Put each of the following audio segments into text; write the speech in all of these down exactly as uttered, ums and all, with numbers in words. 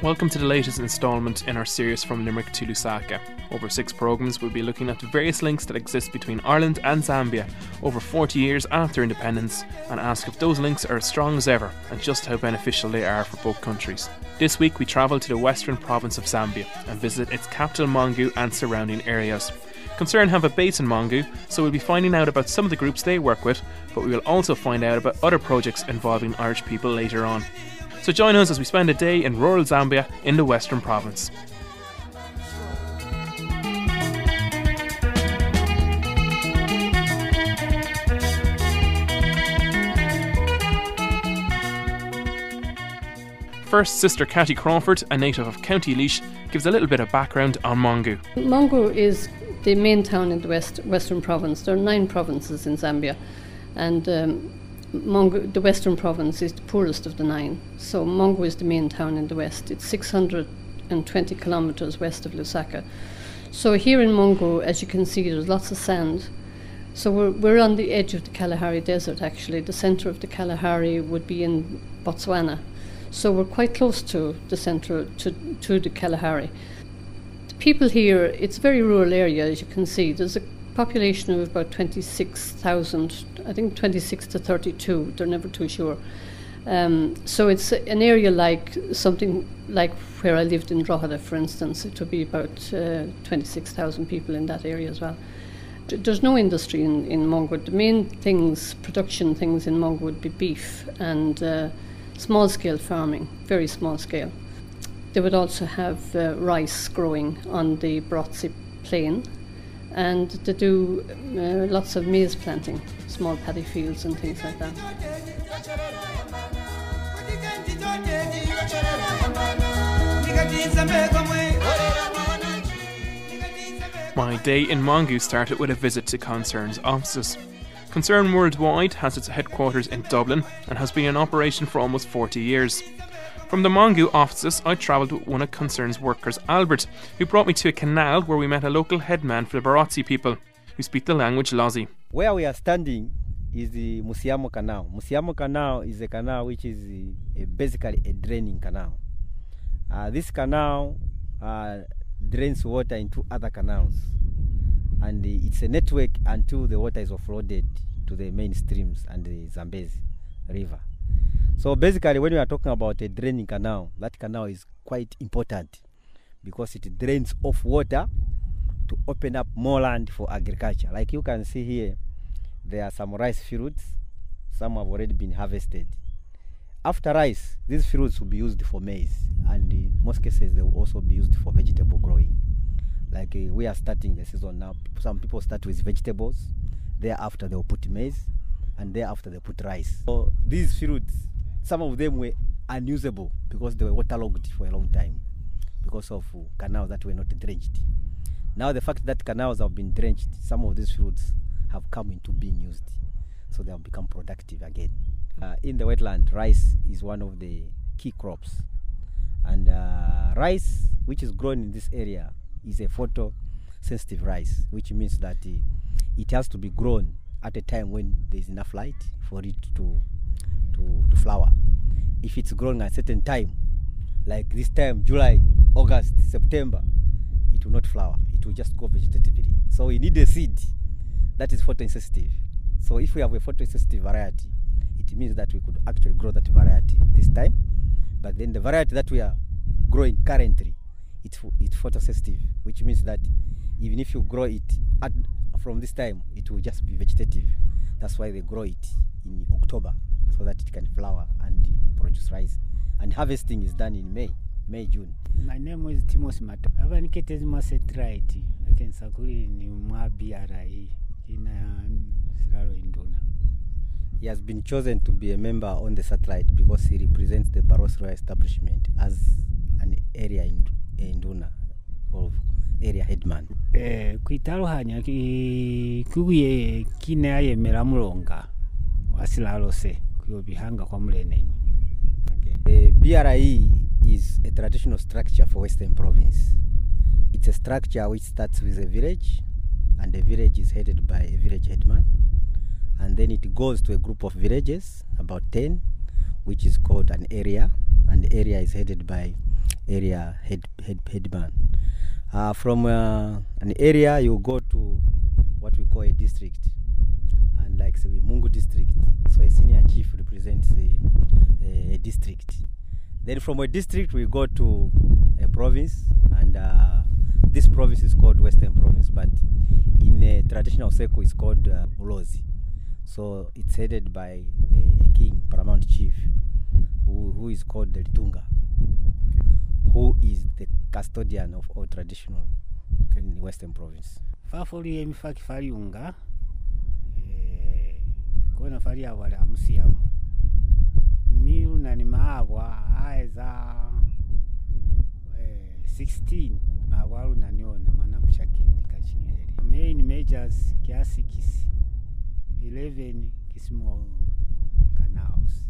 Welcome to the latest instalment in our series From Limerick to Lusaka. Over six programmes we'll be looking at the various links that exist between Ireland and Zambia over forty years after independence and ask if those links are as strong as ever and just how beneficial they are for both countries. This week we travel to the western province of Zambia and visit its capital Mongu and surrounding areas. Concern have a base in Mongu, so we'll be finding out about some of the groups they work with, but we will also find out about other projects involving Irish people later on. So join us as we spend a day in rural Zambia in the Western Province. First, Sister Cathy Crawford, a native of County Laois, gives a little bit of background on Mongu. Mongu is the main town in the west, Western Province. There are nine provinces in Zambia, and um, Mongu, the Western Province, is the poorest of the nine. So Mongu is the main town in the west. It's six hundred twenty kilometres west of Lusaka. So here in Mongu, as you can see, there's lots of sand. So we're, we're on the edge of the Kalahari Desert, actually. The centre of the Kalahari would be in Botswana. So we're quite close to the centre, to, to the Kalahari. The people here, it's a very rural area, as you can see. There's a population of about twenty-six thousand, I think twenty-six to thirty-two, they're never too sure. Um, so it's an area like something like where I lived in Drogheda, for instance. It would be about uh, twenty-six thousand people in that area as well. There's no industry in, in Mongu. The main things, production things in Mongu would be beef and uh, small-scale farming, very small scale. They would also have uh, rice growing on the Barotse plain, and they do uh, lots of maize planting, small paddy fields and things like that. My day in Mongu started with a visit to Concern's offices. Concern Worldwide has its headquarters in Dublin and has been in operation for almost forty years. From the Mongu offices, I travelled with one of Concern's workers, Albert, who brought me to a canal where we met a local headman for the Barotse people, who speak the language Lozi. Where we are standing is the Musiamo Canal. Musiamo Canal is a canal which is a, a basically a draining canal. Uh, this canal uh, drains water into other canals, and uh, it's a network until the water is offloaded to the main streams and the Zambezi River. So basically, when we are talking about a draining canal, that canal is quite important because it drains off water to open up more land for agriculture. Like you can see here, there are some rice fields. Some have already been harvested. After rice, these fields will be used for maize, and in most cases they will also be used for vegetable growing. Like uh, we are starting the season now. Some people start with vegetables. Thereafter they will put maize, and thereafter they put rice. So these fields, some of them were unusable because they were waterlogged for a long time because of uh, canals that were not drenched. Now the fact that canals have been drenched, some of these fields have come into being used, so they have become productive again. Uh, in the wetland, rice is one of the key crops, and uh, rice, which is grown in this area, is a photosensitive rice, which means that uh, it has to be grown at a time when there is enough light for it to, to, to flower. If it's grown at a certain time, like this time, July, August, September, it will not flower. It will just go vegetatively. So we need a seed that is photosensitive. So if we have a photosensitive variety, it means that we could actually grow that variety this time. But then the variety that we are growing currently, it's, it's photosensitive, which means that even if you grow it at, from this time, it will just be vegetative. That's why they grow it in October, so that it can flower and produce rice. And harvesting is done in May, May, June. My name is Timos Mato. Avanikete satellite. I can sakuri ni mwa B R I in Siraro Induna. He has been chosen to be a member on the satellite because he represents the Barotse Royal Establishment as an area in Induna of area headman. Eh, kuitaruhanya ki kuye kine aye meramulonga wasilalose kuyobihanga kwa mulene. Okay. The B R I is a traditional structure for Western Province. It's a structure which starts with a village, and the village is headed by a village headman, and then it goes to a group of villages, about ten, which is called an area, and the area is headed by area head, head headman. Uh, from uh, an area, you go to what we call a district, and like say Mungu district. So a senior chief represents a, a district. Then from a district, we go to a province, and uh, this province is called Western Province, but in a traditional circle, it's called uh, Ulozi. So it's headed by a, a king, paramount chief, who, who is called the Litunga, who is the custodian of all traditional in the Western Province. Fafoli emifaki faliunga eh kona fali awala amusiamu miru nani maabwa aeza eh sixteen mawalu naniona mana mshakindi kachingeri. Main majors kiasi kisi eleven small canals.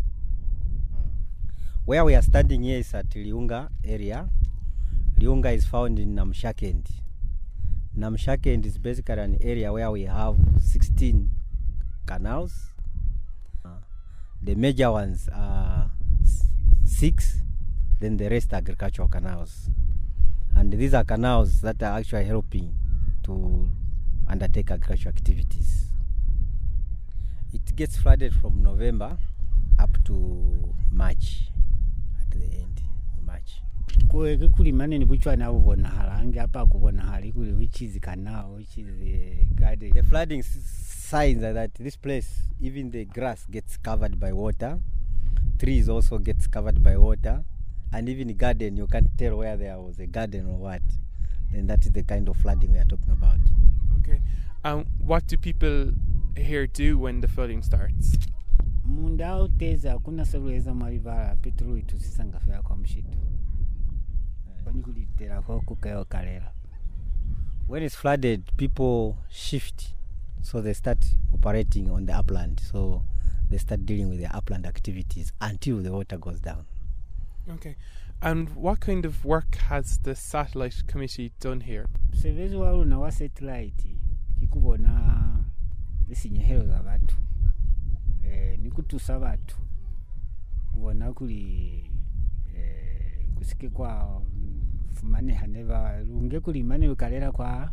Where we are standing here is at Liunga area. Liunga is found in Namshakendi. Namshakendi is basically an area where we have sixteen canals. Uh, the major ones are six, then the rest are agricultural canals. And these are canals that are actually helping to undertake agricultural activities. It gets flooded from November up to March, at the end of March. Kweke kuli manene buchwa na ubona halangi hapa kubona hali kuli which is canal, which is the garden. The flooding signs are that this place, even the grass gets covered by water, trees also gets covered by water, and even the garden, you can't tell where there was a garden or what. Then that is the kind of flooding we are talking about. Okay. Um, what do people here do when the flooding starts? Munda uteza kuna salueza marivara petroli tusisanga fya kwa mshitu. When it's flooded, people shift, so they start operating on the upland. So they start dealing with their upland activities until the water goes down. Okay. And what kind of work has the satellite committee done here? Sevezi walu na wa satellite kikubona isinyehero za batu. Eh nikutusa batu. Kubona kuli eh kusike kwa fumane haneva lunge kuli mane ukalera kwa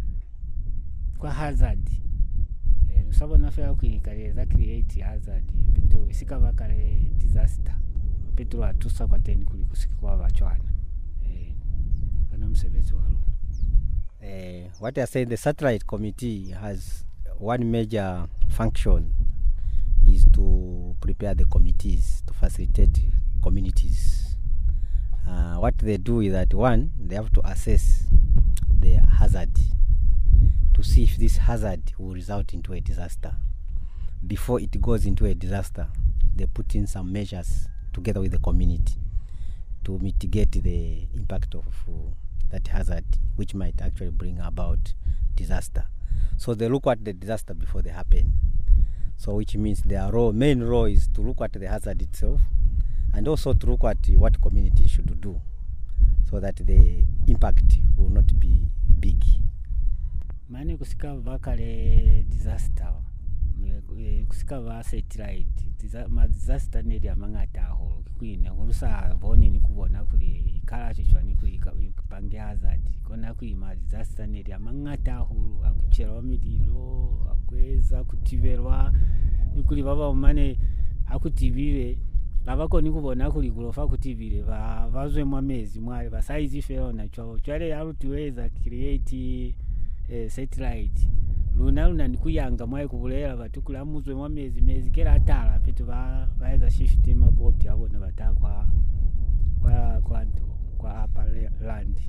kwa hazard. Eh usabona fya kuikaleza create hazard bitu sikaba kale disaster. Petro atusa kwa teni kuli kusike kwa bachwana. Eh kana msebezi walu. Uh, what I say, the satellite committee has one major function is to prepare the committees to facilitate communities. Uh, what they do is that one, they have to assess the hazard to see if this hazard will result into a disaster. Before it goes into a disaster, they put in some measures together with the community to mitigate the impact of uh, that hazard, which might actually bring about disaster. So they look at the disaster before they happen. So which means their role, main role is to look at the hazard itself, and also to look at what community should do, so that the impact will not be big. Mani kusika vakale disaster, kusika va satellite, ma disaster nedi amangata aho kwine kurusa voni ni kubona kuli kala chichwa ni kuli pange hazard kona kuli ma disaster nedi amangata aho akuchero midilo akweza kutiverwa ikuli baba mane akutivire abako ni kubona kuli kulofa kutivire ba bazwe mu amezi mwali ba size fero na chwa chwale yarutiweza create eh, satellite luna luna nikuyanga mwaye kubulera batukula muzwe mu amezi mezi kera atala pitu ba baeza shift maboti abo na batakwa kwa kwanto kwa upper land.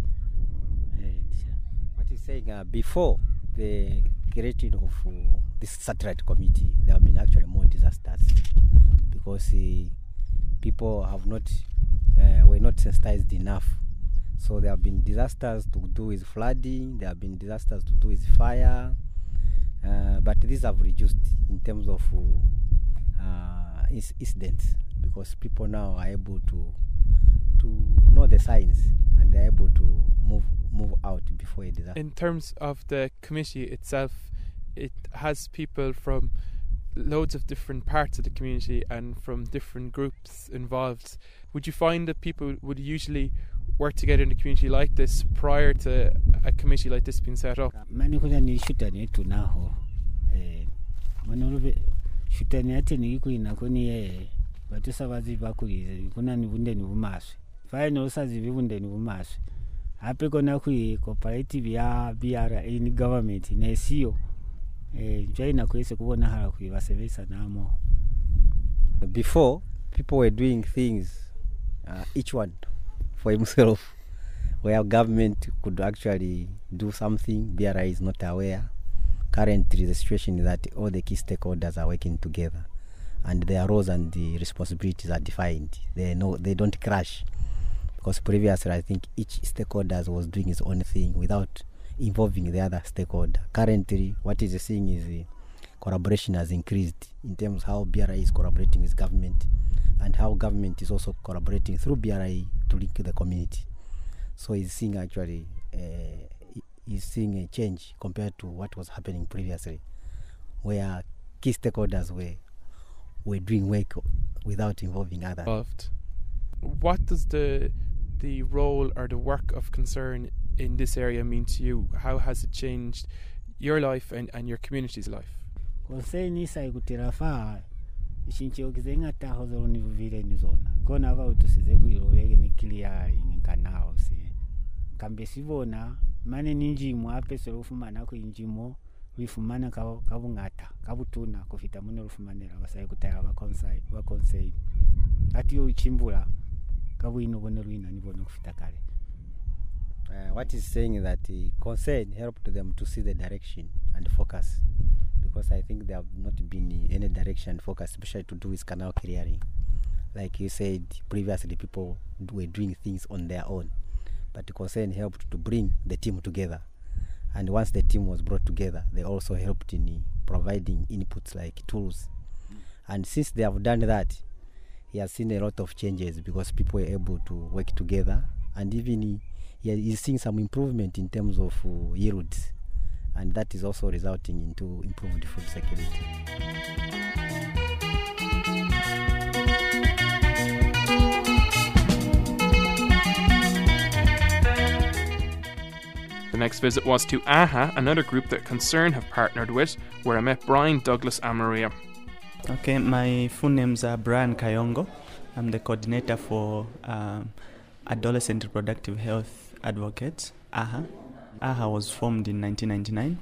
Eh, what is saying uh, before the creation of uh, this satellite committee, there have been actually more disasters because uh, people have not uh, were not sensitized enough. So there have been disasters to do with flooding, there have been disasters to do with fire, uh, but these have reduced in terms of uh, incidents because people now are able to to know the signs and they're able to move move out before a disaster. In terms of the committee itself, it has people from loads of different parts of the community and from different groups involved. Would you find that people would usually work together in a community like this prior to a committee like this being set up? Mani kuna ni shutani yetu naho eh manolube shutani ati ni kuina kuni eh batu sabazi bakurize kuna ni bunde ni bumaswe fine osazi bibunde ni bumaswe ape kona ku cooperative ya B R A in government ne sio eh joina kwese kubona hala ku basebesa namo. Before, people were doing things uh, each one for himself, where government could actually do something. B R I is not aware. Currently, the situation is that all the key stakeholders are working together, and their roles and the responsibilities are defined. They know they don't clash, because previously I think each stakeholder was doing his own thing without involving the other stakeholder. Currently, what is seeing is the collaboration has increased in terms of how B R I is collaborating with government, and how government is also collaborating through B R I to link the community. So he's seeing actually uh, he's seeing a change compared to what was happening previously, where key stakeholders were were doing work without involving others. Involved. What does the the role or the work of concern in this area mean to you? How has it changed your life and, and your community's life? Concern isa ikutirafa ishincho kizenga tahozo ni vile ni zona kona ava utusize kuyirovege ni clear ni kanao si kambe sibona mane ninjimo ape serufumana ko injimo wifumana ka kabungata kabutuna kufita muno rufumanira basaye kutaya ba consai ba consai ati yo chimbula kabwino bone ruina ni bone kufita kale. Uh, what is saying that the concern helped them to see the direction and focus, because I think there have not been any direction focus, especially to do with canal clearing. Like you said, previously people were doing things on their own, but the concern helped to bring the team together. And once the team was brought together, they also helped in providing inputs like tools. And since they have done that, he has seen a lot of changes, because people were able to work together, and even he is seeing some improvement in terms of uh, yields, and that is also resulting into improved food security. The next visit was to AHA, another group that Concern have partnered with, where I met Brian Douglas Amaria. Okay, my full names are Brian Kayongo. I'm the coordinator for um, Adolescent Reproductive Health Advocates, AHA. AHA was formed in nineteen ninety-nine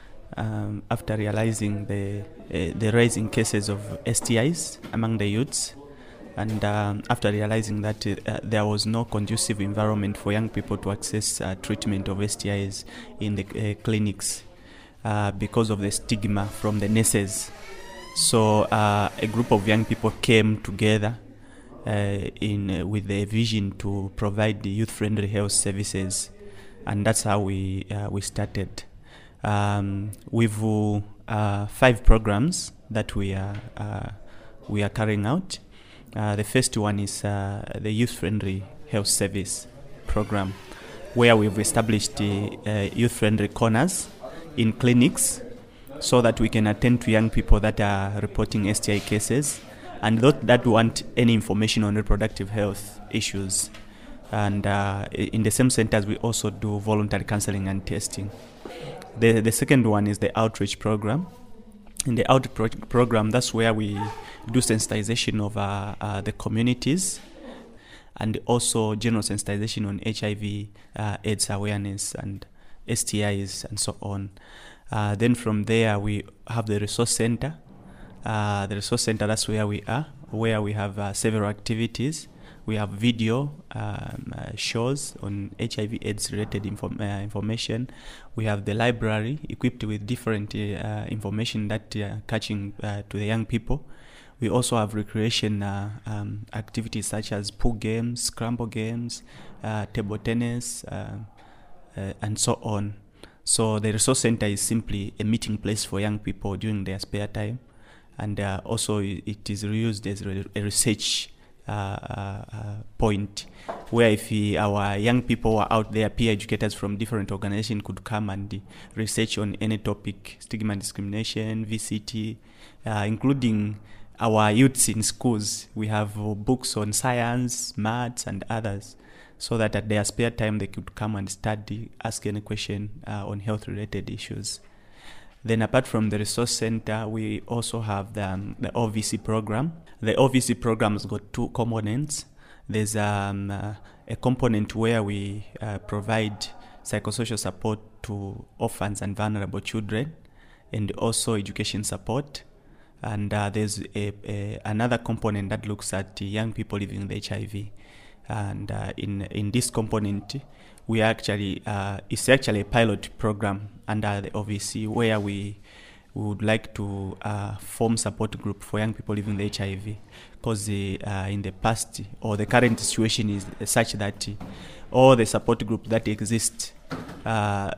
um, after realizing the uh, the rising cases of S T Is among the youths, and um, after realizing that uh, there was no conducive environment for young people to access uh, treatment of S T Is in the uh, clinics uh, because of the stigma from the nurses. So uh, a group of young people came together Uh, in uh, with a vision to provide the youth-friendly health services, and that's how we uh, we started. Um, we've uh, five programs that we are uh, we are carrying out. Uh, the first one is uh, the youth-friendly health service program, where we've established the uh, youth-friendly corners in clinics, so that we can attend to young people that are reporting S T I cases, and those that want any information on reproductive health issues. And uh, in the same centers, we also do voluntary counseling and testing. The, the second one is the outreach program. In the outreach program, that's where we do sensitization of uh, uh, the communities, and also general sensitization on H I V, uh, AIDS awareness, and S T Is, and so on. Uh, then from there, we have the resource center. Uh, the resource center, that's where we are, where we have uh, several activities. We have video um, uh, shows on H I V AIDS related inform- uh, information. We have the library equipped with different uh, information that uh, catching uh, to the young people. We also have recreation uh, um, activities such as pool games, scramble games, uh, table tennis, uh, uh, and so on. So the resource center is simply a meeting place for young people during their spare time. And uh, also it is reused as a research uh, uh, point, where if we, our young people are out there, peer educators from different organizations could come and uh, research on any topic, stigma and discrimination, V C T, uh, including our youths in schools. We have uh, books on science, maths, and others, so that at their spare time they could come and study, ask any question uh, on health-related issues. Then apart from the resource center, we also have the, um, the O V C program. The O V C program has got two components. There's um, uh, a component where we uh, provide psychosocial support to orphans and vulnerable children, and also education support. And uh, there's a, a, another component that looks at young people living with H I V. And uh, in in this component, we actually uh, it's actually a pilot program under the O V C where we, we would like to uh, form support group for young people living with H I V, because uh, in the past or the current situation is such that all the support group that exist uh,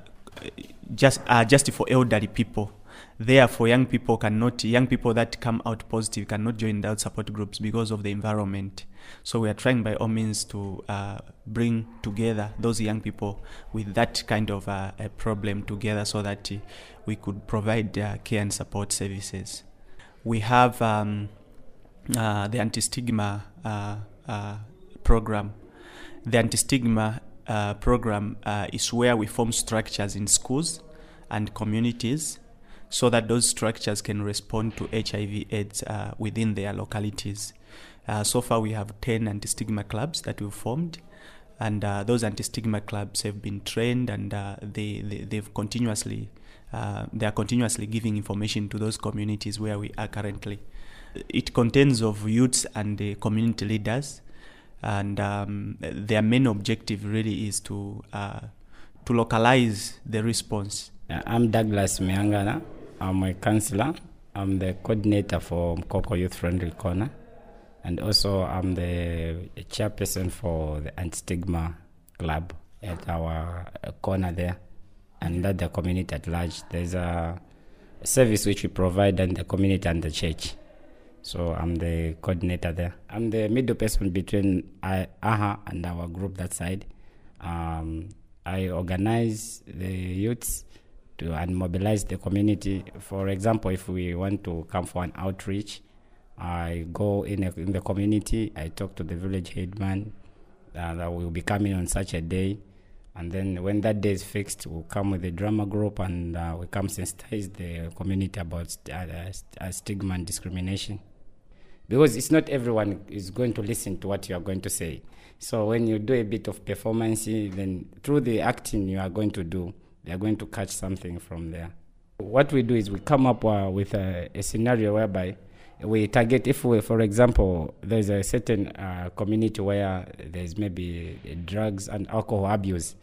just are just for elderly people. Therefore, young people cannot, young people that come out positive cannot join those support groups because of the environment. So we are trying by all means to uh, bring together those young people with that kind of uh, a problem together, so that uh, we could provide uh, care and support services. We have um, uh, the anti-stigma uh, uh, program. The anti-stigma uh, program uh, is where we form structures in schools and communities, so that those structures can respond to H I V AIDS uh, within their localities. Uh, so far we have ten anti-stigma clubs that we've formed, and uh, those anti-stigma clubs have been trained, and uh, they, they, they've continuously, uh, they are continuously giving information to those communities where we are currently. It contains of youths and uh, community leaders, and um, their main objective really is to, uh, to localize the response. I'm Douglas Miangana. I'm a councillor. I'm the coordinator for Mkoko Youth Friendly Corner, and also I'm the chairperson for the Anti-Stigma Club at our corner there, and at the community at large. There's a service which we provide in the community and the church. So I'm the coordinator there. I'm the middle person between I, AHA and our group that side. Um, I organize the youths to and mobilize the community. For example, if we want to come for an outreach, I go in, a, in the community, I talk to the village headman uh, that will be coming on such a day, and then when that day is fixed, we'll come with the drama group, and uh, we come sensitize the community about st- uh, st- uh, stigma and discrimination. Because it's not everyone is going to listen to what you are going to say. So when you do a bit of performance, then through the acting you are going to do, they are going to catch something from there. What we do is we come up uh, with a, a scenario whereby we target, if we, for example, there's a certain uh, community where there's maybe drugs and alcohol abuse.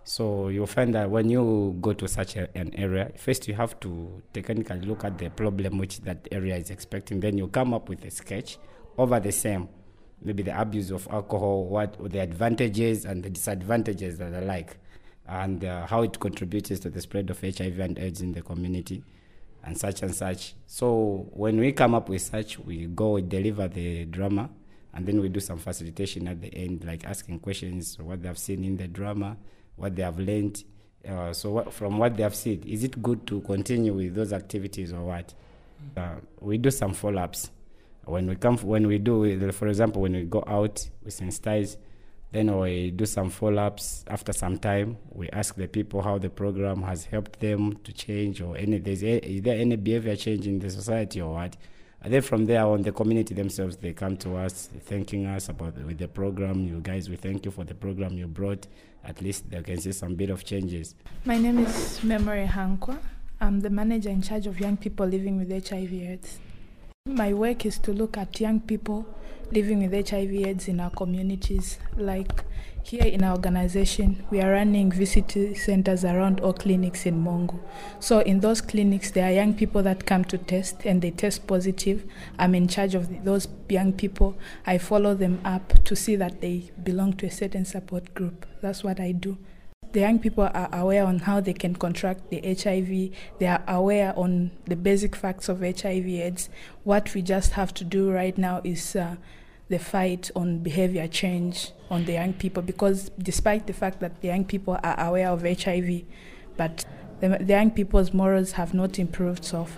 So you'll find that when you go to such a, an area, first you have to technically look at the problem which that area is expecting. Then you come up with a sketch over the same, maybe the abuse of alcohol, what the advantages and the disadvantages that are like, and uh, how it contributes to the spread of H I V and AIDS in the community, and such and such. So when we come up with such, we go, we deliver the drama, and then we do some facilitation at the end, like asking questions, what they have seen in the drama, what they have learned. Uh, so what, from what they have seen, is it good to continue with those activities or what? Uh, we do some follow-ups. When we come, when we do, for example, when we go out, we sensitize. Then we do some follow-ups. After some time, we ask the people how the program has helped them to change, or any there's a, is there any behavior change in the society or what. And then from there on, the community themselves, they come to us thanking us about the, with the program. You guys, we thank you for the program you brought. At least they can see some bit of changes. My name is Memory Hankwa. I'm the manager in charge of young people living with H I V AIDS. My work is to look at young people living with H I V AIDS in our communities. Like here in our organization, we are running V C T centers around all clinics in Mongo. So in those clinics, there are young people that come to test and they test positive. I'm in charge of those young people. I follow them up to see that they belong to a certain support group. That's what I do. The young people are aware on how they can contract the H I V. They are aware on the basic facts of H I V AIDS. What we just have to do right now is uh, the fight on behavior change on the young people, because despite the fact that the young people are aware of H I V, but the, the young people's morals have not improved so far.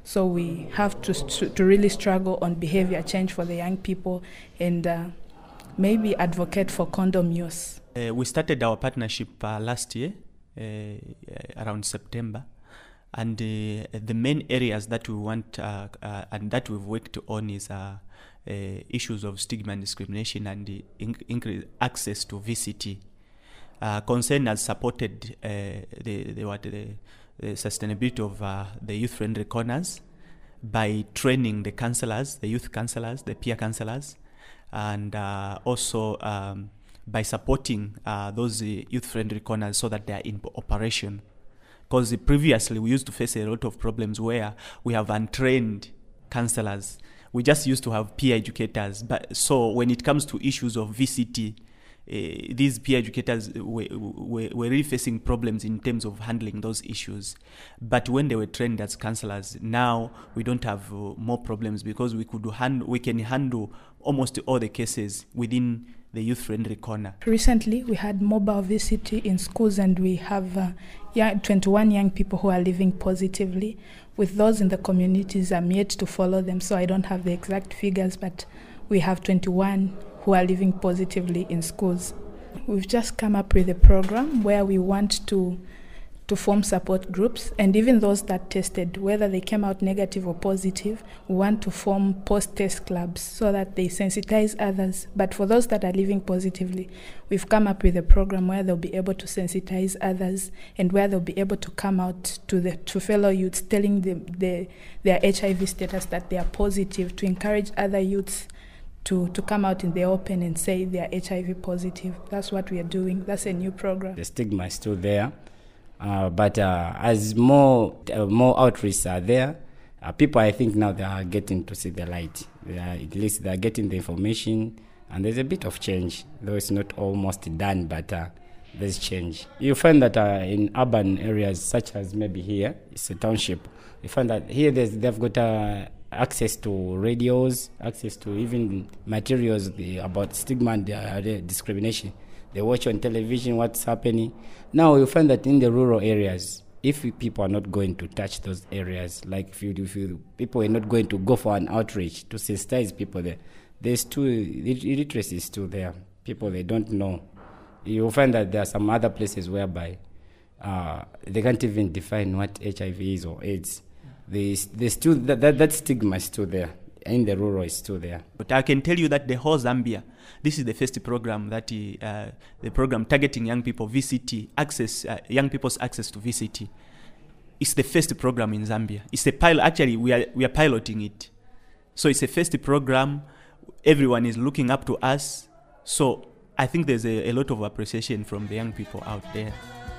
So we have to st- to really struggle on behavior change for the young people and uh, maybe advocate for condom use. Uh, we started our partnership uh, last year, uh, around September, and uh, the main areas that we want uh, uh, and that we've worked on is uh, uh, issues of stigma and discrimination and uh, inc- increase access to V C T. Uh, Concern has supported uh, the, the, what, the, the sustainability of uh, the youth-friendly corners by training the counselors, the youth counselors, the peer counselors, and uh, also um, by supporting uh, those uh, youth-friendly corners so that they are in operation. Because previously we used to face a lot of problems where we have untrained counselors. We just used to have peer educators. But so when it comes to issues of V C T, Uh, these peer educators were, were, were really facing problems in terms of handling those issues. But when they were trained as counselors, now we don't have uh, more problems because we could hand, we can handle almost all the cases within the youth-friendly corner. Recently, we had mobile V C T in schools, and we have uh, young, twenty-one young people who are living positively. With those in the communities, I'm yet to follow them, so I don't have the exact figures, but we have twenty-one who are living positively in schools. We've just come up with a program where we want to to form support groups, and even those that tested, whether they came out negative or positive, we want to form post-test clubs so that they sensitize others. But for those that are living positively, we've come up with a program where they'll be able to sensitize others and where they'll be able to come out to the to fellow youths telling them the, their H I V status, that they are positive, to encourage other youths to, to come out in the open and say they are H I V positive. That's what we are doing. That's a new program. The stigma is still there. Uh, but uh, as more uh, more outreach are there, uh, people, I think now they are getting to see the light. They are, at least they are getting the information, and there's a bit of change, though it's not almost done, but uh, there's change. You find that uh, in urban areas, such as maybe here, it's a township, you find that here there's, they've got uh, access to radios, access to even materials the, about stigma and uh, discrimination. They watch on television what's happening. Now you find that in the rural areas, if people are not going to touch those areas, like if you, if you, people are not going to go for an outreach to sensitize people there, there's still, illiteracy is still there. People, they don't know. You'll find that there are some other places whereby uh, they can't even define what H I V is or AIDS. They, they still, that, that, that stigma is still there. In the rural is still there. But I can tell you that the whole Zambia, this is the first program that uh, the program targeting young people, V C T, access, uh, young people's access to V C T. It's the first program in Zambia. It's a pilot. Actually, we are we are piloting it. So it's a first program. Everyone is looking up to us. So I think there's a, a lot of appreciation from the young people out there.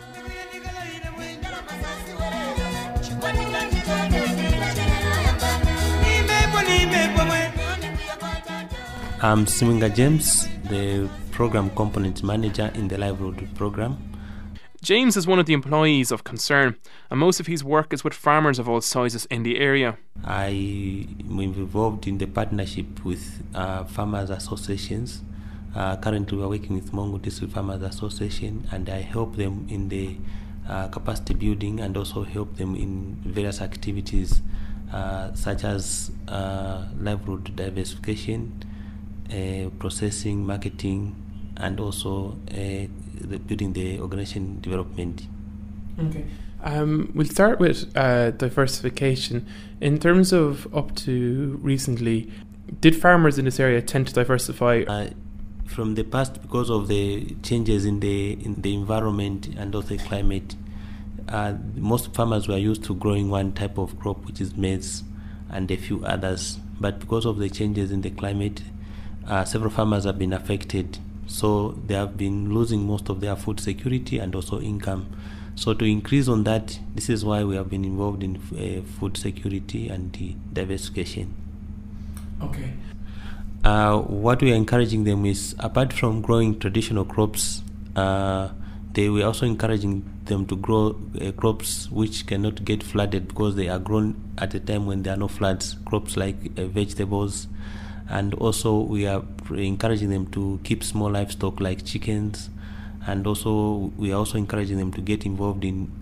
I'm Siminga James, the Program Component Manager in the Livelihood Program. James is one of the employees of Concern, and most of his work is with farmers of all sizes in the area. I am involved in the partnership with uh, farmers associations. Uh, currently we are working with Mongo District Farmers Association, and I help them in the uh, capacity building and also help them in various activities uh, such as uh, livelihood diversification, Uh, processing, marketing, and also uh, the building the organization development. Okay. Um, we'll start with uh, diversification. In terms of up to recently, did farmers in this area tend to diversify? Uh, from the past, because of the changes in the in the environment and also the climate, uh, most farmers were used to growing one type of crop, which is maize, and a few others. But because of the changes in the climate, Uh, several farmers have been affected, so they have been losing most of their food security and also income. So to increase on that, this is why we have been involved in uh, food security and the diversification. Okay. Uh, what we are encouraging them is, apart from growing traditional crops, uh, they we are also encouraging them to grow uh, crops which cannot get flooded because they are grown at a time when there are no floods, crops like uh, vegetables. And also we are encouraging them to keep small livestock like chickens, and also we are also encouraging them to get involved in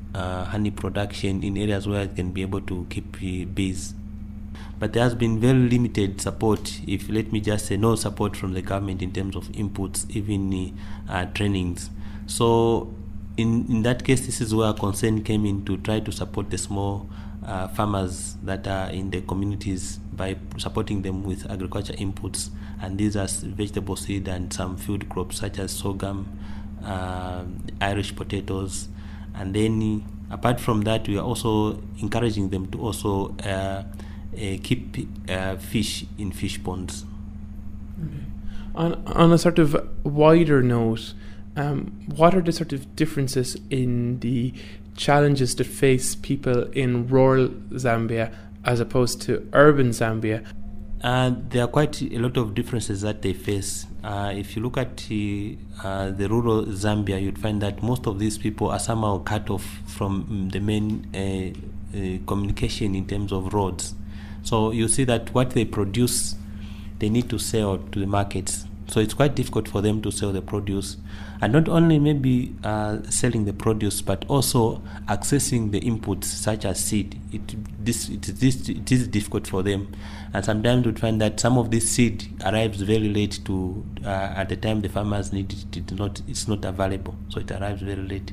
uh, honey production in areas where it can be able to keep uh, bees. But there has been very limited support, if let me just say no support from the government in terms of inputs, even uh, trainings. So in, in that case, this is where concern came in to try to support the small uh, farmers that are in the communities by supporting them with agriculture inputs. And these are vegetable seed and some food crops such as sorghum, uh, Irish potatoes. And then apart from that, we are also encouraging them to also uh, Uh, keep uh, fish in fish ponds. Okay. On, on a sort of wider note, um, what are the sort of differences in the challenges that face people in rural Zambia as opposed to urban Zambia? Uh, there are quite a lot of differences that they face. Uh, if you look at uh, the rural Zambia, you'd find that most of these people are somehow cut off from the main uh, uh, communication in terms of roads. So you see that what they produce, they need to sell to the markets. So it's quite difficult for them to sell the produce. And not only maybe uh, selling the produce, but also accessing the inputs such as seed. It, this, it, this, it is difficult for them. And sometimes we find that some of this seed arrives very late to, uh, at the time the farmers need it, it not, it's not available. So it arrives very late.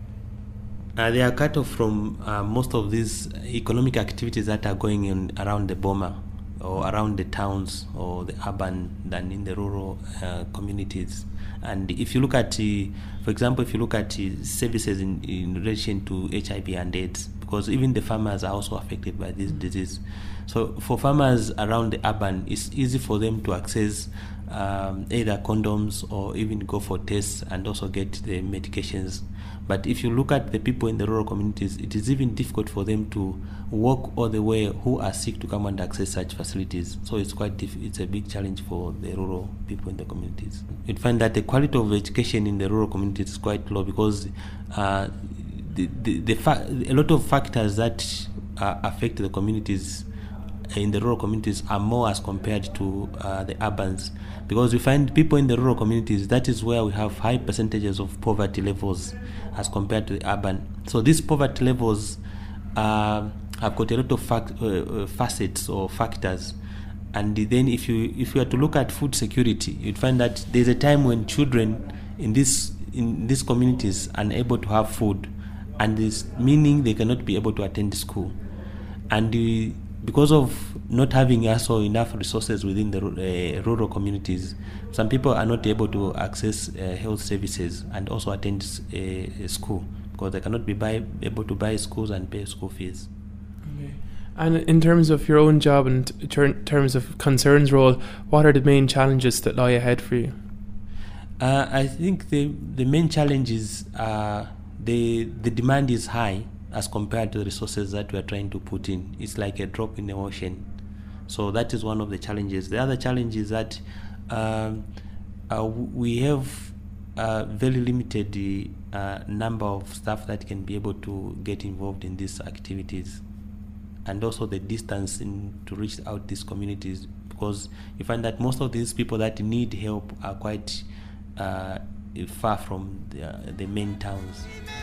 Uh, they are cut off from uh, most of these economic activities that are going on around the Boma or around the towns or the urban than in the rural uh, communities. And if you look at, uh, for example, if you look at uh, services in, in relation to H I V and AIDS, because even the farmers are also affected by this disease. So for farmers around the urban, it's easy for them to access um, either condoms or even go for tests and also get the medications. But if you look at the people in the rural communities, it is even difficult for them to walk all the way who are sick to come and access such facilities. So it's quite diff- it's a big challenge for the rural people in the communities. You'd find that the quality of education in the rural communities is quite low because uh, the, the, the fa- a lot of factors that uh, affect the communities in the rural communities are more as compared to uh, the urbans, because we find people in the rural communities, that is where we have high percentages of poverty levels as compared to the urban. So these poverty levels uh, have got a lot of fac- uh, facets or factors. And then if you if you are to look at food security, you'd find that there's a time when children in this in these communities are unable to have food, and this meaning they cannot be able to attend school. And the because of not having also enough resources within the uh, rural communities, some people are not able to access uh, health services and also attend uh, school because they cannot be buy, able to buy schools and pay school fees. Okay. And in terms of your own job and in ter- terms of Concern's role, what are the main challenges that lie ahead for you? Uh, I think the the main challenge is uh, the the demand is high as compared to the resources that we are trying to put in. It's like a drop in the ocean. So that is one of the challenges. The other challenge is that um, uh, we have a very limited uh, number of staff that can be able to get involved in these activities, and also the distance in, to reach out these communities, because you find that most of these people that need help are quite uh, far from the, uh, the main towns.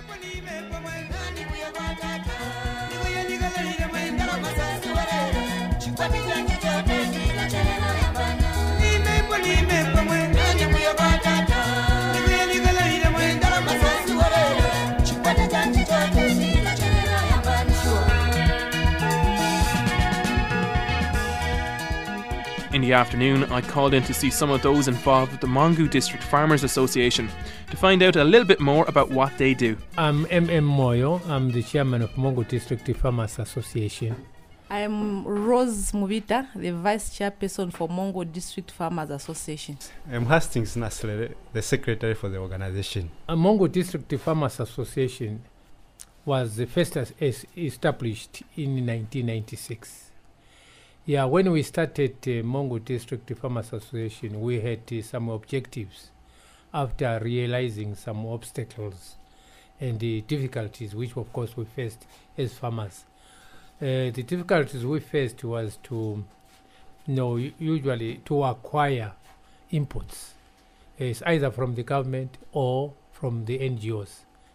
In the afternoon, I called in to see some of those involved with the Mongu District Farmers Association to find out a little bit more about what they do. I'm M M Moyo. I'm the chairman of Mongu District Farmers Association. I'm Rose Muvita, the vice chairperson for Mongu District Farmers Association. I'm Hastings Nasle, the secretary for the organization. A Mongu District Farmers Association was the first as established in nineteen ninety-six. Yeah, when we started uh, Mongu District Farmers Association, we had uh, some objectives after realizing some obstacles and the difficulties which, of course, we faced as farmers. Uh, the difficulties we faced was to, you know, usually to acquire inputs, it's either from the government or from the N G Os,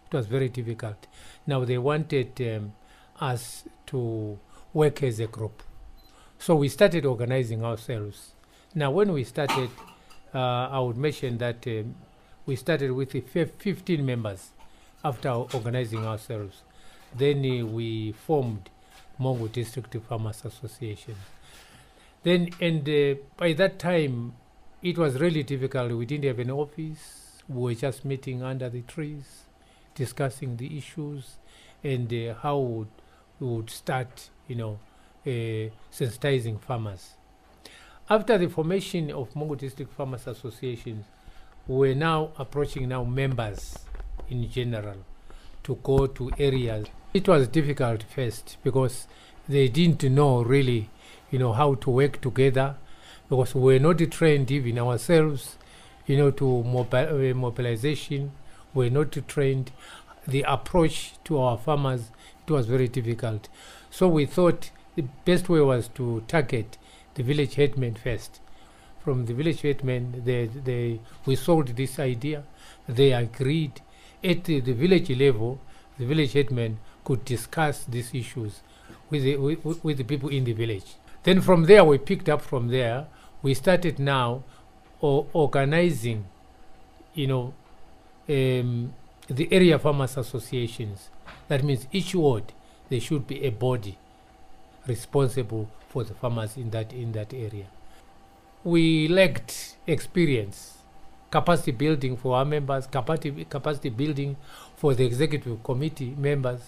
It was very difficult. Now they wanted um, us to work as a group. So we started organizing ourselves. Now when we started, uh, I would mention that um, we started with the fifteen members after organizing ourselves. Then uh, we formed Mongo District Farmers Association. Then, and uh, by that time, it was really difficult. We didn't have an office. We were just meeting under the trees, discussing the issues, and uh, how would, we would start, you know, uh, sensitizing farmers. After the formation of Mongo District Farmers Association, we're now approaching now members in general to go to areas. It was difficult first because they didn't know really, you know, how to work together, because we were not trained even ourselves, you know, to mobi- uh, mobilization. We were not trained. The approach to our farmers, it was very difficult. So we thought the best way was to target the village headmen first. From the village headmen, they, they, we sold this idea. They agreed. At the, the village level, the village headmen could discuss these issues with the, with, with the people in the village. Then from there, we picked up from there. We started now o- organizing, you know, um, the area farmers associations. That means each ward, there should be a body responsible for the farmers in that in that area. We lacked experience, capacity building for our members, capacity capacity building for the executive committee members.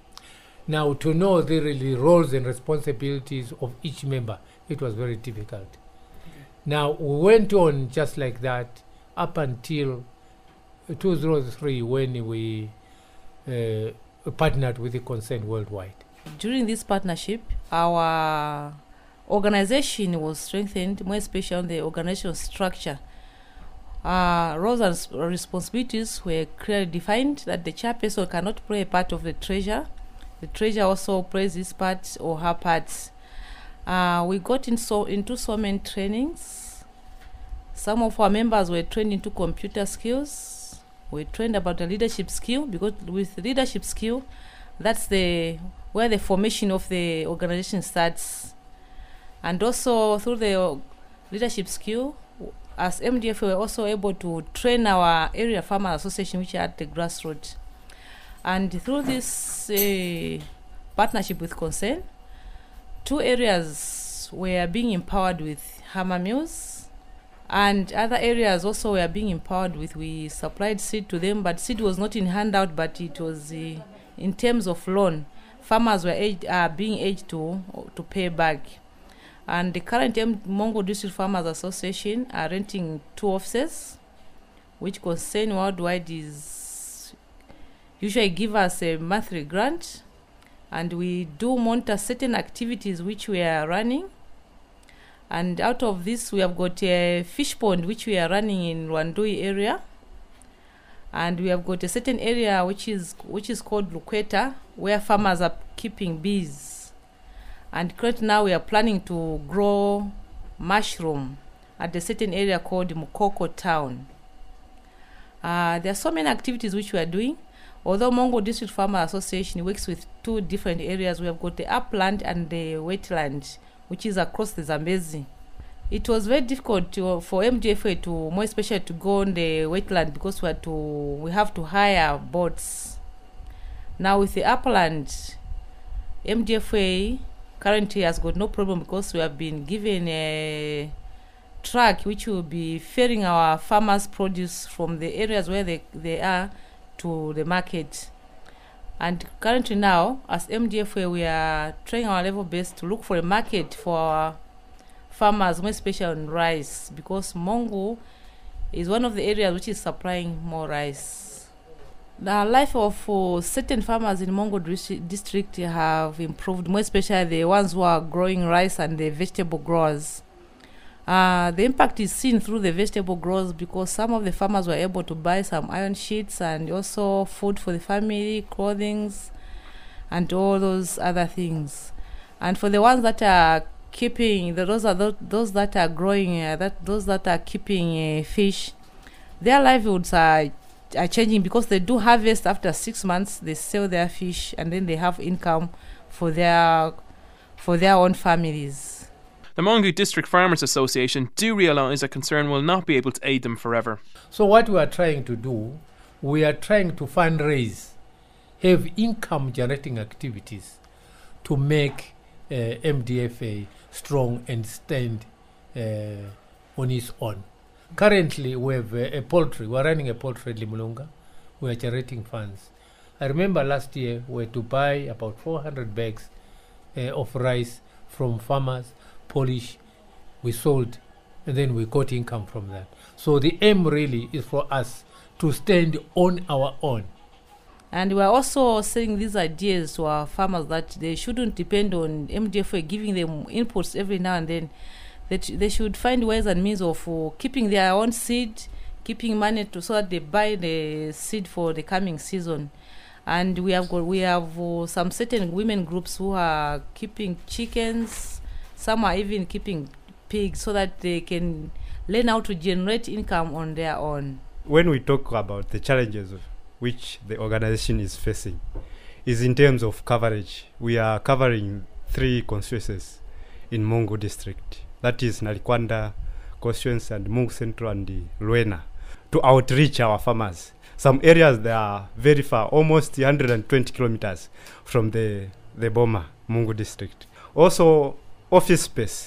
Now, to know the really roles and responsibilities of each member, it was very difficult. Okay. Now, we went on just like that up until two thousand three when we uh, partnered with the Concern Worldwide. During this partnership, our organization was strengthened, more especially on the organizational structure. Uh, roles and responsibilities were clearly defined, that the chairperson cannot play a part of the treasurer. The treasurer also plays his part or her part. Uh, we got in so, into so many trainings. Some of our members were trained into computer skills. We trained about the leadership skill, because with leadership skill, that's the where the formation of the organization starts. And also through the leadership skill, as M D F, we were also able to train our area farmer association, which are at the grassroots. And through this uh, partnership with Concern, two areas were being empowered with hammer mills, and other areas also were being empowered with, we supplied seed to them, but seed was not in handout, but it was uh, in terms of loan. Farmers were aged, uh, being aged to, to pay back. And the current M- Mongo District Farmers Association are renting two offices, which Concern Worldwide is usually give us a monthly grant, and we do monitor certain activities which we are running. And out of this, we have got a fish pond which we are running in Rwandui area, and we have got a certain area which is which is called Lukweta, where farmers are keeping bees. And currently now we are planning to grow mushroom at a certain area called Mukoko Town. Uh, there are so many activities which we are doing. Although Mongo District Farmer Association works with two different areas, we have got the upland and the wetland, which is across the Zambezi. It was very difficult to, for M D F A to, more especially to go on the wetland, because we had to we have to hire boats. Now with the upland, M D F A currently has got no problem, because we have been given a truck which will be ferrying our farmers' produce from the areas where they, they are to the market. And currently now, as M D F A, we are trying our level best to look for a market for our farmers, more especially on rice, because Mongo is one of the areas which is supplying more rice. The life of uh, certain farmers in Mongo district have improved, more especially the ones who are growing rice and the vegetable growers. Uh, the impact is seen through the vegetable growers, because some of the farmers were able to buy some iron sheets and also food for the family, clothing, and all those other things. And for the ones that are keeping, the, those are those, those that are growing, uh, that those that are keeping uh, fish, their livelihoods are are changing because they do harvest after six months. They sell their fish and then they have income for their for their own families. The Mongu District Farmers Association do realise that concern will not be able to aid them forever. So what we are trying to do, we are trying to fundraise, have income generating activities to make uh, M D F A strong and stand uh, on its own. Currently, we have a, a poultry. We are running a poultry at Limulunga. We are generating funds. I remember last year we had to buy about four hundred bags uh, of rice from farmers, polish. We sold, and then we got income from that. So the aim really is for us to stand on our own. And we are also saying these ideas to our farmers that they shouldn't depend on M D F A giving them inputs every now and then. That they should find ways and means of uh, keeping their own seed, keeping money to so that they buy the seed for the coming season. And we have got, we have uh, some certain women groups who are keeping chickens. Some are even keeping pigs so that they can learn how to generate income on their own. When we talk about the challenges which the organization is facing, is in terms of coverage. We are covering three constituencies in Mongu district. That is Nalikwanda constituency and Mungu Central and the Luena, to outreach our farmers. Some areas they are very far, almost one hundred twenty kilometers from the, the Boma, Mungu district. Also, office space.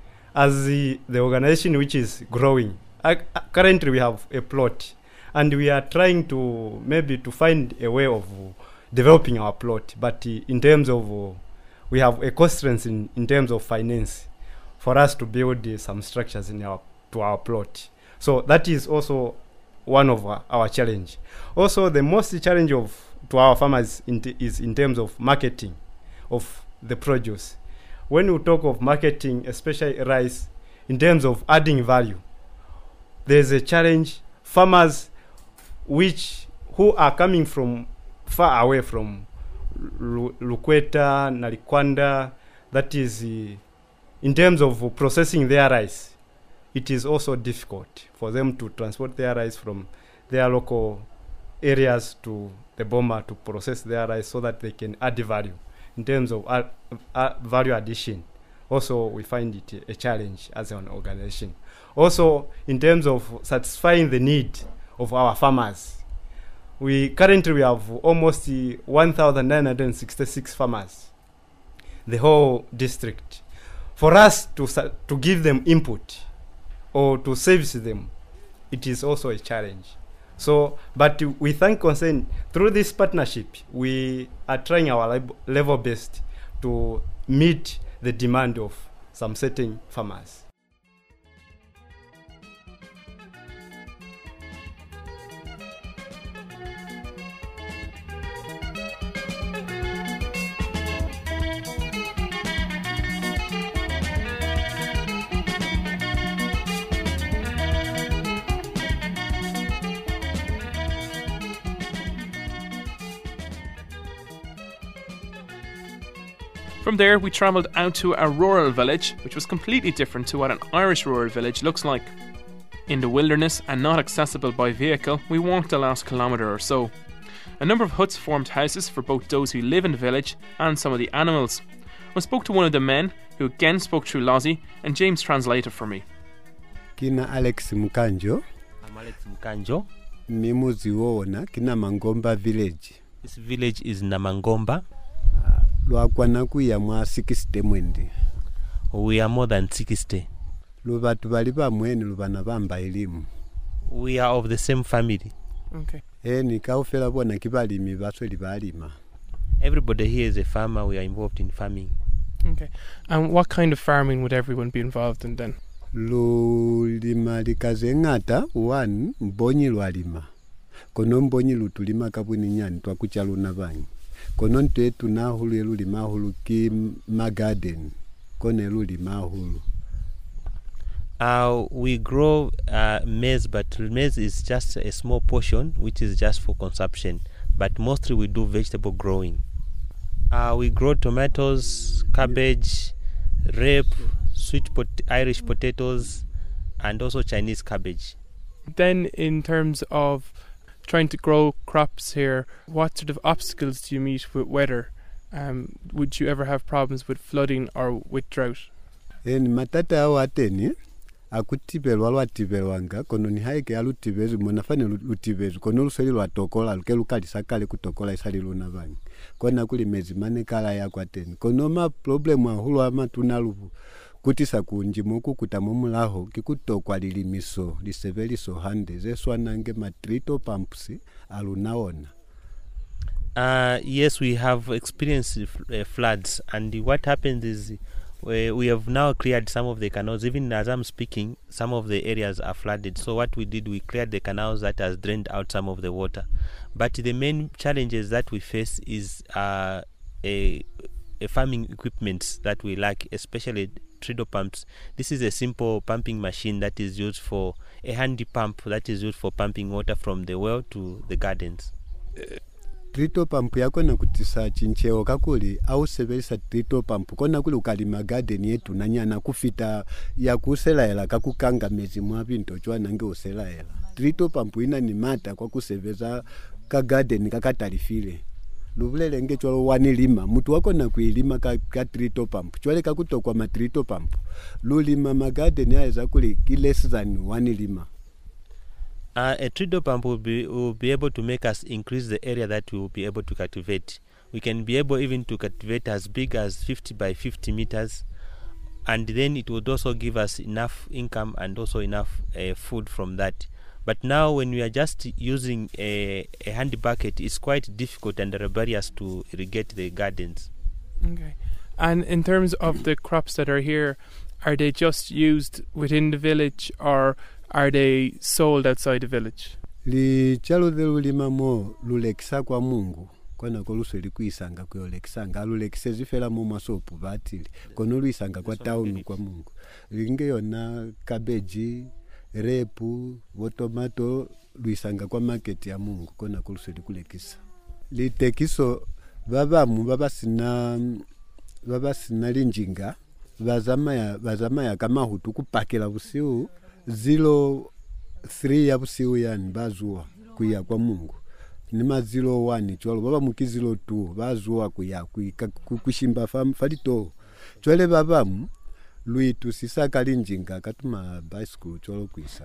As the, the organization which is growing, uh, currently we have a plot, and we are trying to maybe to find a way of uh, developing our plot. But uh, in terms of, uh, we have a constraint in, in terms of finance for us to build uh, some structures in our to our plot. So that is also one of our, our challenge. Also, the most challenge of to our farmers in t- is in terms of marketing of the produce. When we talk of marketing, especially rice, in terms of adding value, there's a challenge. Farmers which who are coming from far away from Lu- Lukweta, Nalikwanda, that is uh, in terms of uh, processing their rice, it is also difficult for them to transport their rice from their local areas to the Boma to process their rice so that they can add value. In terms of uh, uh, value addition, also we find it a challenge as an organization. Also, in terms of satisfying the need of our farmers, we currently we have almost uh, one thousand nine hundred sixty-six farmers, the whole district. For us to to give them input or to service them, it is also a challenge. So, but we thank concern through this partnership, we are trying our lab- level best to meet the demand of some certain farmers. From there, we travelled out to a rural village, which was completely different to what an Irish rural village looks like. In the wilderness and not accessible by vehicle, we walked the last kilometre or so. A number of huts formed houses for both those who live in the village and some of the animals. I spoke to one of the men, who again spoke through Lozzie, and James translated for me. Kina Alex Mkanjo. I'm Alex Mkanjo. Mimuzi wona kina Mangomba village. This village is Namangomba. Lwakwana kuya mwa sixty mwende. We are more than sixty. Lubatu bali bamwene lubana bamba elimu. We are of the same family. Okay. Eh nikaufela bona kibalimi basweli balima. Everybody here is a farmer. We are involved in farming. Okay. And what kind of farming would everyone be involved in then? Lulima likaze ngata one mbonyi lwalima. Kono mbonyi lutulima kabuni nyani twakuchalu na banyi. Kono ntetu na hulu elulima hulu ki magarden. Kone elulima hulu. Uh, we grow uh, maize, but maize is just a small portion, which is just for consumption. But mostly we do vegetable growing. Uh, we grow tomatoes, cabbage, rape, sweet pot- Irish potatoes, and also Chinese cabbage. Then in terms of trying to grow crops here, what sort of obstacles do you meet with weather? Um, would you ever have problems with flooding or with drought? En matata hao ateni akutibelwa lwatibelwanga kono ni haike alutibezi monafane lutibezi kono luseli lwatokola luke lukalisakale kutokola isali luna vangi kona kuli mezi mane kala yako ateni kono ma problemu ahulu ama tunalubu kutisa kunjimuku kutamumulaho kikutokwa lilimiso liseveliso hande zeswanange matrito pampusi alunaona. Uh, yes, we have experienced uh, floods, and what happens is we, we have now cleared some of the canals. Even as I'm speaking, some of the areas are flooded. So what we did, we cleared the canals that has drained out some of the water. But the main challenges that we face is uh, a, a farming equipment that we lack, especially Trido pumps. This is a simple pumping machine that is used for a handy pump that is used for pumping water from the well to the gardens. Uh, Trito pump yako na kutisa chincheo kakuli au sebelisa trito pump kona kuli ukalima garden yetu nanyana kufita ya kusela hela kakukanga mezi mwa binto chwa nange usela hela. Trito pump ina ni mata kwa kusebeza ka garden kakatalifile. Lubulele nge chwa wanilima mtu wako na kuilima ka, ka trito pump chwale kakutokwa ma trito pump lulima ma garden ya eza kuli less than wanilima. Uh, a Trido pump will be will be able to make us increase the area that we will be able to cultivate. We can be able even to cultivate as big as fifty by fifty meters, and then it would also give us enough income and also enough uh, food from that. But now when we are just using a, a handy bucket, it's quite difficult and rebellious to irrigate the gardens. Okay. And in terms of the crops that are here, are they just used within the village or are they sold outside the village? Li chalo de lulima mo lulekisa kwa Mungu kona koluso likuisanga kwa olekisanga lulekise zifela mu masopu batili kono luisanga kwa town kwa Mungu linge yona cabbage repu tomato luisanga kwa market ya Mungu kona koluso likulekisa litekiso baba mu baba sina baba sina linjinga bazama ya bazama ya kama hutu kupakela busiu zero three ya busiu yani bazua kuya kwa Mungu nima zero one chwalo baba muki zero two bazua kuya kushimba fam falito chwale baba mu luitu sisaka linjinga katuma bicycle chwalo kuisa.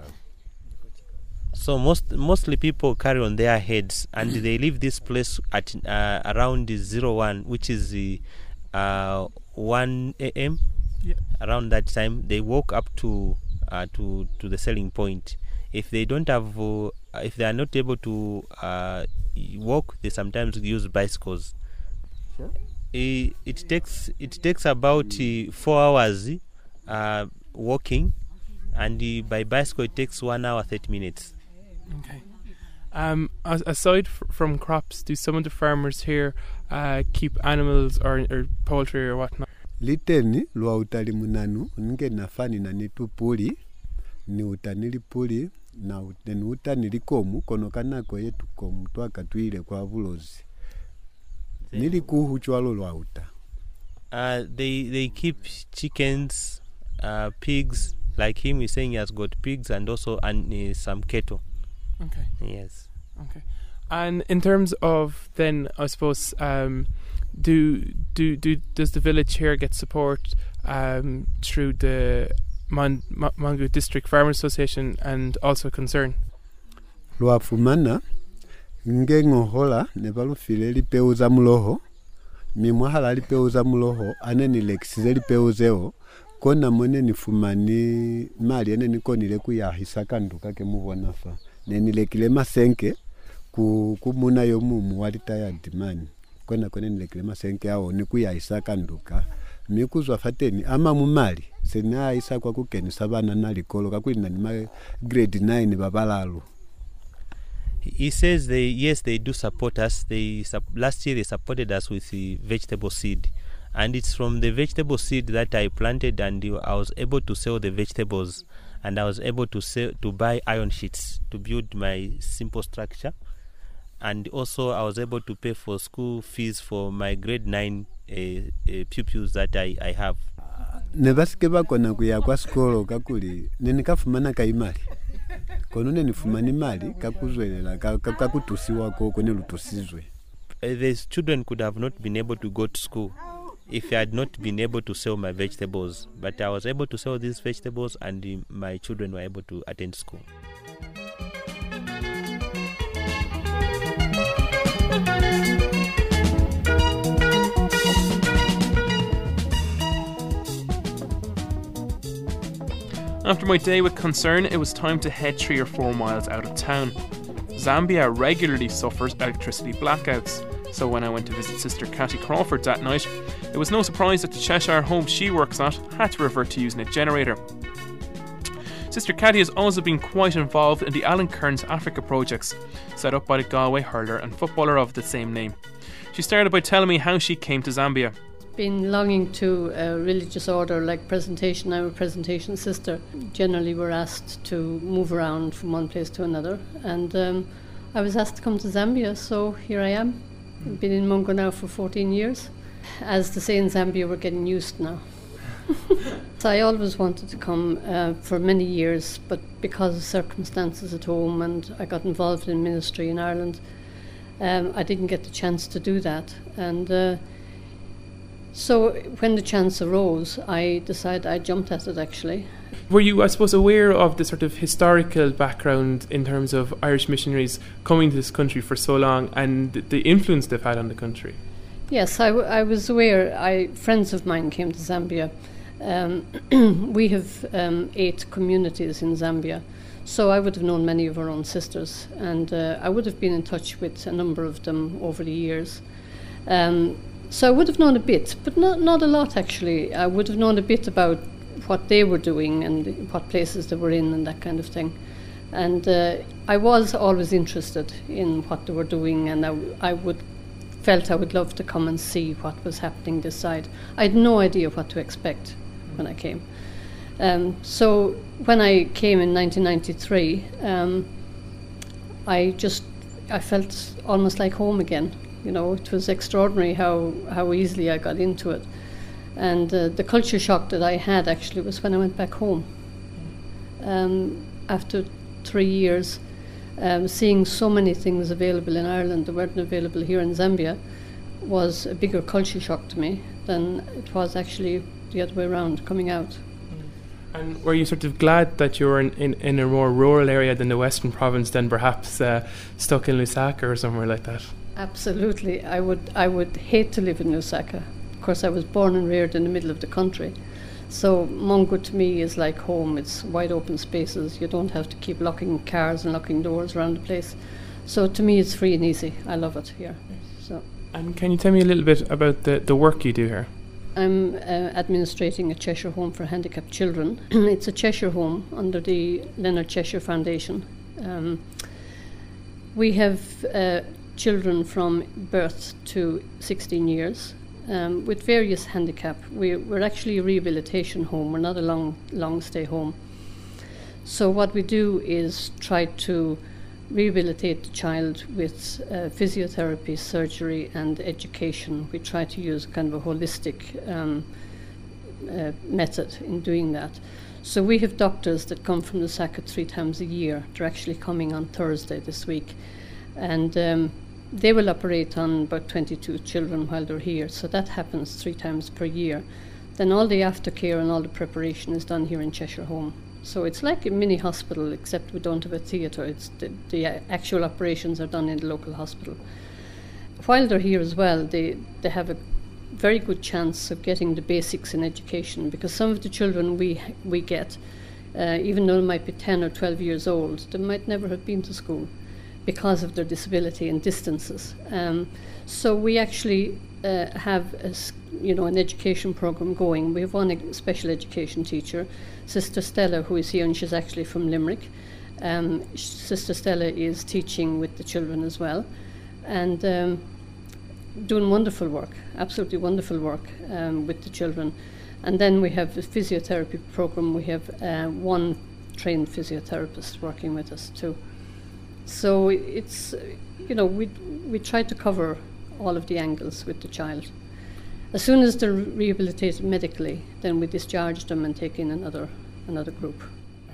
So most mostly people carry on their heads and they leave this place at uh, around zero one, which is the uh, one a.m. Yeah. Around that time they walk up to uh, to to the selling point. If they don't have uh, if they are not able to uh, walk, they sometimes use bicycles. Sure. It, it takes it takes about uh, four hours uh, walking, and uh, by bicycle it takes one hour thirty minutes. Okay. Um, as, aside f- from crops, do some of the farmers here uh, keep animals or, or poultry or whatnot? Liteni lwa utali munanu nge nafani na nitupuli ni utanili puli na uteni utanili komu kono kanako yetu komu tuaka tuile kwa bulozi nili kuhu chwalo lwa uta. Uh, they they keep chickens, uh, pigs. Like him, he's saying he has got pigs and also and uh, some cattle. Okay. Yes. Okay. And in terms of then, I suppose, um, do do do does the village here get support um, through the Mon- Mon- Mongu District Farmers Association and also Concern? Lwafumana ngengo hola ne balufile lipeuza muloho mimwahala lipeuza muloho aneni lexize lipeuzeo kona mone nifumani mali ene nikonile kuyahisa kandu kake mubonafa neni lekile masenke ku kumuna yo mumu walitaya dimani kona kone nilekile masenke ao nikuyahisa kanduka mikuzwa fateni ama mumali sena isa kwa kukenisa bana nalikolo kakulina ni grade nine babalalu. He says they yes they do support us. They last year they supported us with the vegetable seed, and it's from the vegetable seed that I planted, and I was able to sell the vegetables, and I was able to sell to buy iron sheets to build my simple structure, and also I was able to pay for school fees for my grade nine uh, uh, pupils that I, I have. Nevasike bakona kuya kwa skolo kakuli nenikafumana kaimali kono nenifuma ni mali kakuzwelela kakutusiwako kone lutusizwe. These children could have not been able to go to school if I had not been able to sell my vegetables, but I was able to sell these vegetables and uh, my children were able to attend school. After my day with concern, it was time to head three or four miles out of town. Zambia regularly suffers electricity blackouts, so when I went to visit Sister Catty Crawford that night, it was no surprise that the Cheshire home she works at had to revert to using a generator. Sister Catty has also been quite involved in the Alan Kearns Africa projects, set up by the Galway hurler and footballer of the same name. She started by telling me how she came to Zambia. Been longing to a religious order like presentation. I'm a presentation sister. Generally we're asked to move around from one place to another, and um, I was asked to come to Zambia, so here I am. I've been in Mungo now for fourteen years. As they say in Zambia, we're getting used now. So I always wanted to come uh, for many years, but because of circumstances at home and I got involved in ministry in Ireland, um, I didn't get the chance to do that. And uh, So when the chance arose, I decided I jumped at it, actually. Were you, I suppose, aware of the sort of historical background in terms of Irish missionaries coming to this country for so long and the influence they've had on the country? Yes, I, w- I was aware. I, friends of mine came to Zambia. Um, we have um, eight communities in Zambia, so I would have known many of our own sisters, and uh, I would have been in touch with a number of them over the years. Um, So I would have known a bit, but not not a lot actually. I would have known a bit about what they were doing and what places they were in and that kind of thing. And uh, I was always interested in what they were doing, and I, I would felt I would love to come and see what was happening this side. I had no idea what to expect when I came. Um, so when I came in nineteen ninety-three, um, I just I felt almost like home again. You know, it was extraordinary how, how easily I got into it. And uh, the culture shock that I had actually was when I went back home. Um, after three years, um, seeing so many things available in Ireland that weren't available here in Zambia was a bigger culture shock to me than it was actually the other way around, coming out. And were you sort of glad that you were in, in, in a more rural area than the Western Province than perhaps uh, stuck in Lusaka or somewhere like that? Absolutely. I would I would hate to live in Lusaka. Of course, I was born and reared in the middle of the country. So Mungo to me is like home. It's wide open spaces. You don't have to keep locking cars and locking doors around the place. So to me it's free and easy. I love it here. So. And can you tell me a little bit about the, the work you do here? I'm uh, administrating a Cheshire home for handicapped children. It's a Cheshire home under the Leonard Cheshire Foundation. Um, we have uh, children from birth to sixteen years um, with various handicap. We, we're actually a rehabilitation home. We're not a long, long stay home. So what we do is try to rehabilitate the child with uh, physiotherapy, surgery and education. We try to use kind of a holistic um, uh, method in doing that. So we have doctors that come from Lusaka three times a year. They're actually coming on Thursday this week. And um, they will operate on about twenty-two children while they're here. So that happens three times per year. Then all the aftercare and all the preparation is done here in Cheshire Home. So it's like a mini hospital, except we don't have a theatre. It's the, the actual operations are done in the local hospital. While they're here as well, they, they have a very good chance of getting the basics in education, because some of the children we we get, uh, even though they might be ten or twelve years old, they might never have been to school because of their disability and distances. Um, so we actually uh, have a, you know, an education program going. We have one ed- special education teacher, Sister Stella, who is here, and she's actually from Limerick. Um, Sister Stella is teaching with the children as well, and um, doing wonderful work, absolutely wonderful work um, with the children. And then we have a physiotherapy program. We have uh, one trained physiotherapist working with us too. So it's, you know, we we try to cover all of the angles with the child. As soon as they're rehabilitated medically, then we discharge them and take in another another group.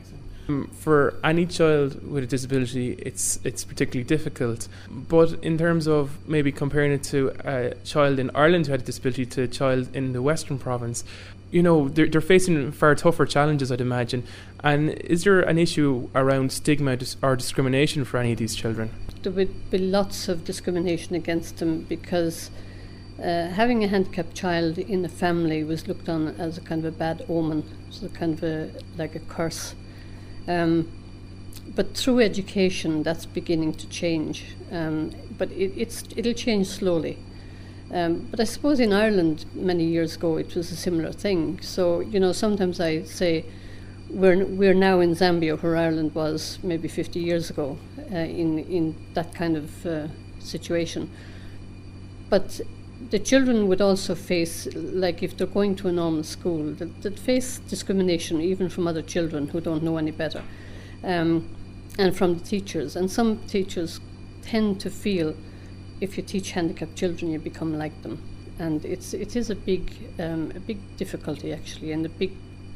Um, for any child with a disability, it's it's particularly difficult. But in terms of maybe comparing it to a child in Ireland who had a disability to a child in the Western Province, you know, they're, they're facing far tougher challenges, I'd imagine. And is there an issue around stigma dis- or discrimination for any of these children? There would be lots of discrimination against them because uh, having a handicapped child in a family was looked on as a kind of a bad omen, so kind of a, like a curse. Um, but through education, that's beginning to change. Um, but it, it's it'll change slowly. Um, but I suppose in Ireland many years ago it was a similar thing. So you know, sometimes I say we're we're now in Zambia where Ireland was maybe fifty years ago uh, in in that kind of uh, situation. But the children would also face, like if they're going to a normal school, that, that face discrimination even from other children who don't know any better, um, and from the teachers. And some teachers tend to feel if you teach handicapped children, you become like them, and it's it is a big um, a big difficulty actually, and a big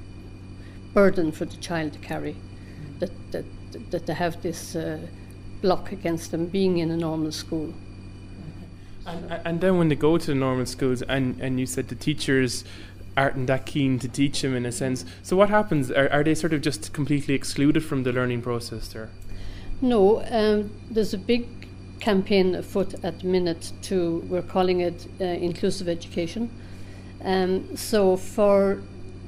burden for the child to carry, that that that they have this uh, block against them being in a normal school. And, and then when they go to the normal schools, and, and you said the teachers aren't that keen to teach them in a sense. So what happens? Are, are they sort of just completely excluded from the learning process there? No, um, there's a big campaign afoot at the minute to, we're calling it uh, inclusive education. Um, so for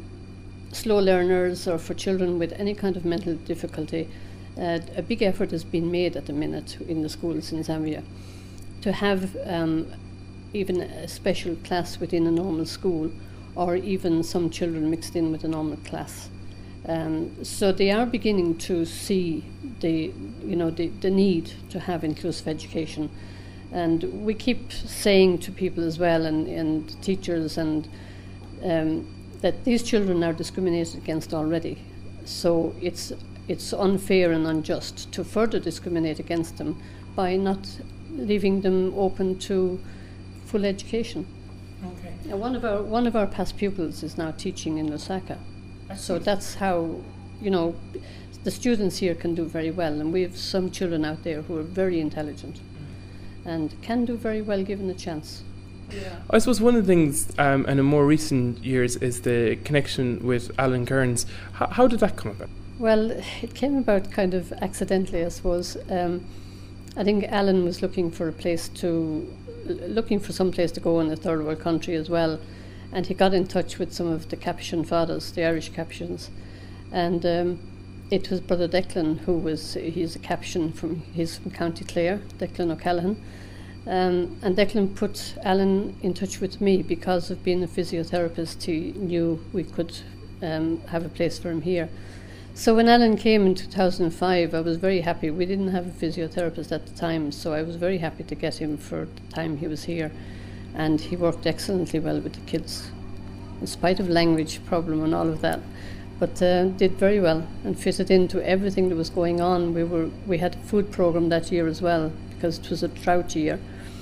slow learners or for children with any kind of mental difficulty, uh, a big effort has been made at the minute in the schools in Zambia to have um, even a special class within a normal school, or even some children mixed in with a normal class. Um, so they are beginning to see the, you know, the, the need to have inclusive education. And we keep saying to people as well, and, and teachers, and um, that these children are discriminated against already. So it's it's unfair and unjust to further discriminate against them by not leaving them open to full education. Okay. Now, one of our one of our past pupils is now teaching in Lusaka, so that's how, you know, the students here can do very well, and we have some children out there who are very intelligent mm. and can do very well given a chance. Yeah. I suppose one of the things um, in the more recent years is the connection with Alan Kearns. H- how did that come about? Well, it came about kind of accidentally, I suppose. Um, I think Alan was looking for a place to, looking for some place to go in a third world country as well, and he got in touch with some of the Capuchin fathers, the Irish Capuchins, and um, it was Brother Declan who was, he's a Capuchin from, he's from County Clare, Declan O'Callaghan, um, and Declan put Alan in touch with me because of being a physiotherapist. He knew we could um, have a place for him here. So when Alan came in two thousand five, I was very happy. We didn't have a physiotherapist at the time, so I was very happy to get him for the time he was here. And he worked excellently well with the kids, in spite of language problem and all of that. But uh, did very well and fitted into everything that was going on. We were we had a food program that year as well, because it was a drought year.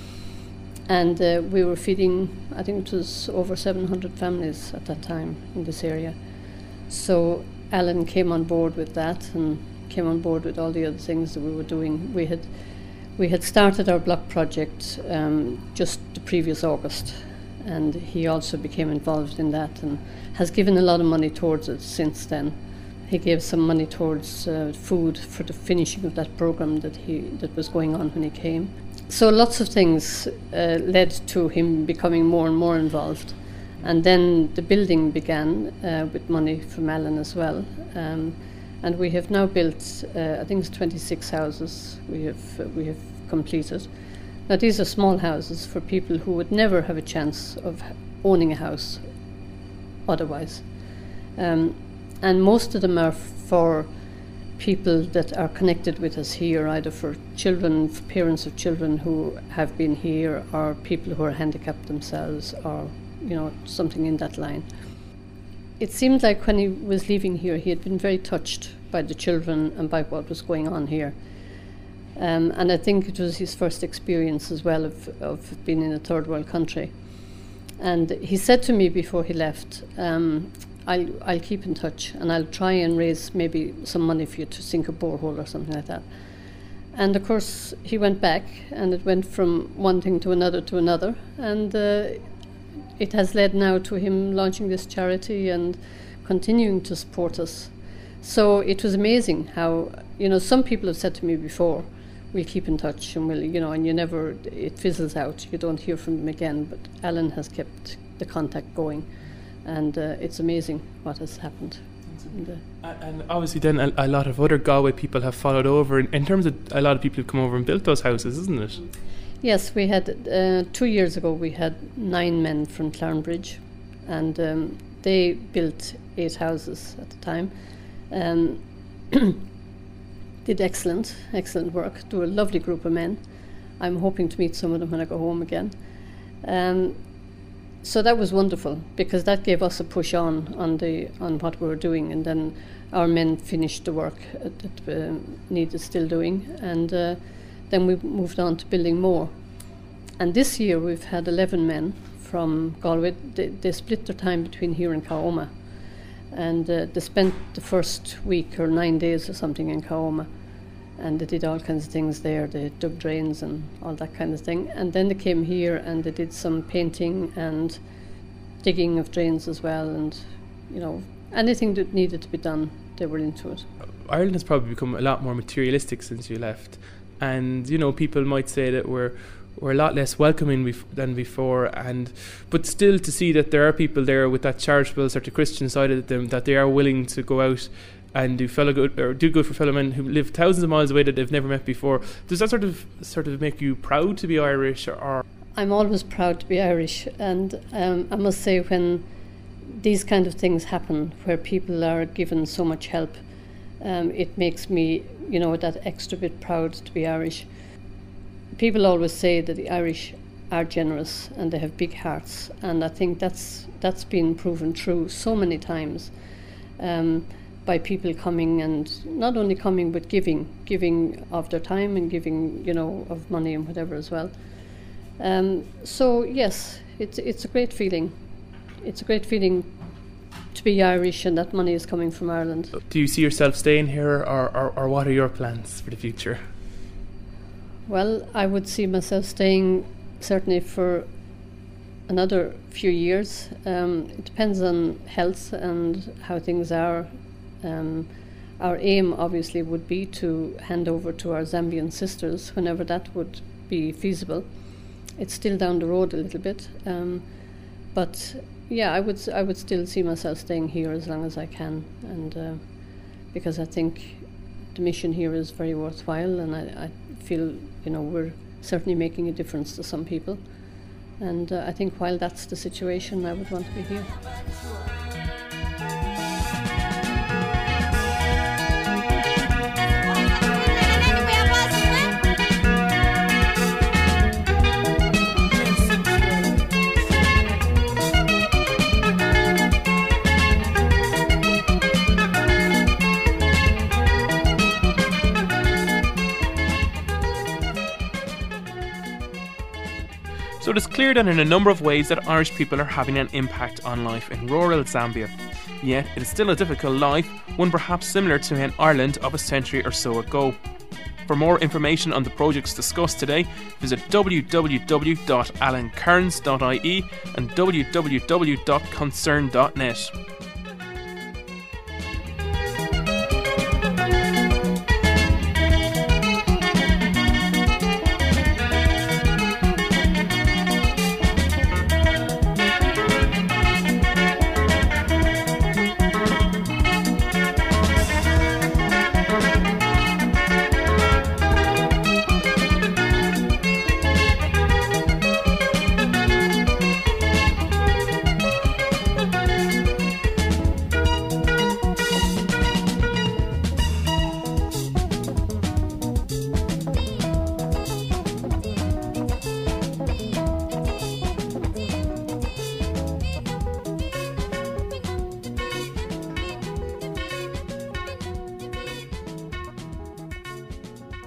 And uh, we were feeding, I think it was over seven hundred families at that time in this area. So Alan came on board with that and came on board with all the other things that we were doing. We had we had started our block project um, just the previous August, and he also became involved in that and has given a lot of money towards it since then. He gave some money towards uh, food for the finishing of that program that he that was going on when he came. So lots of things uh, led to him becoming more and more involved. And then the building began uh, with money from Alan as well. Um, and we have now built, uh, I think it's twenty-six houses we have uh, we have completed. Now these are small houses for people who would never have a chance of owning a house otherwise. Um, and most of them are for people that are connected with us here, either for children, for parents of children who have been here, or people who are handicapped themselves, or you know, something in that line. It seemed like when he was leaving here, he had been very touched by the children and by what was going on here. Um, and I think it was his first experience as well of, of being in a third world country. And he said to me before he left, um, I'll, I'll keep in touch and I'll try and raise maybe some money for you to sink a borehole or something like that. And of course, he went back, and it went from one thing to another to another, and uh, it has led now to him launching this charity and continuing to support us. So it was amazing how, you know, some people have said to me before, we'll keep in touch and we'll, you know, and you never, it fizzles out, you don't hear from them again, but Alan has kept the contact going, and uh, it's amazing what has happened. And, uh, and obviously then a, a lot of other Galway people have followed over in, in terms of a lot of people who've come over and built those houses, isn't it? Yes, we had, uh, two years ago we had nine men from Clarenbridge, and um, they built eight houses at the time. Um, did excellent, excellent work, to a lovely group of men. I'm hoping to meet some of them when I go home again. Um, so that was wonderful, because that gave us a push on on the on what we were doing, and then our men finished the work uh, that uh, needed still doing, and uh, then we moved on to building more. And this year we've had eleven men from Galway. They, they split their time between here and Kaoma, and uh, they spent the first week or nine days or something in Kaoma, and they did all kinds of things there. They dug drains and all that kind of thing, and then they came here and they did some painting and digging of drains as well, and you know, anything that needed to be done, they were into it. Ireland has probably become a lot more materialistic since you left, and you know, people might say that we're we're a lot less welcoming bef- than before, and but still to see that there are people there with that charitable sort of Christian side of them, that they are willing to go out and do fellow good, or do good for fellow men who live thousands of miles away that they've never met before. Does that sort of sort of make you proud to be Irish? Or, or I'm always proud to be Irish, and um, I must say, when these kind of things happen, where people are given so much help, um, it makes me, you know, that extra bit proud to be Irish. People always say that the Irish are generous and they have big hearts, and I think that's that's been proven true so many times. Um, by people coming, and not only coming but giving, giving of their time and giving, you know, of money and whatever as well. Um, so yes, it's it's a great feeling. It's a great feeling to be Irish, and that money is coming from Ireland. Do you see yourself staying here, or, or, or what are your plans for the future? Well, I would see myself staying certainly for another few years. Um, it depends on health and how things are. Um, our aim obviously would be to hand over to our Zambian sisters whenever that would be feasible. It's still down the road a little bit, um, but yeah, I would I would still see myself staying here as long as I can, and uh, because I think the mission here is very worthwhile, and I, I feel, you know, we're certainly making a difference to some people, and uh, I think while that's the situation, I would want to be here. So it is clear that in a number of ways that Irish people are having an impact on life in rural Zambia. Yet it is still a difficult life, one perhaps similar to in Ireland of a century or so ago. For more information on the projects discussed today, visit w w w dot alan kearns dot i e and w w w dot concern dot net.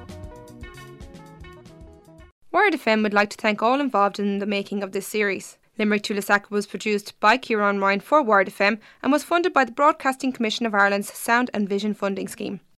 Word F M would like to thank all involved in the making of this series. Limerick to Lusaka was produced by Kieran Ryan for Word F M and was funded by the Broadcasting Commission of Ireland's Sound and Vision Funding Scheme.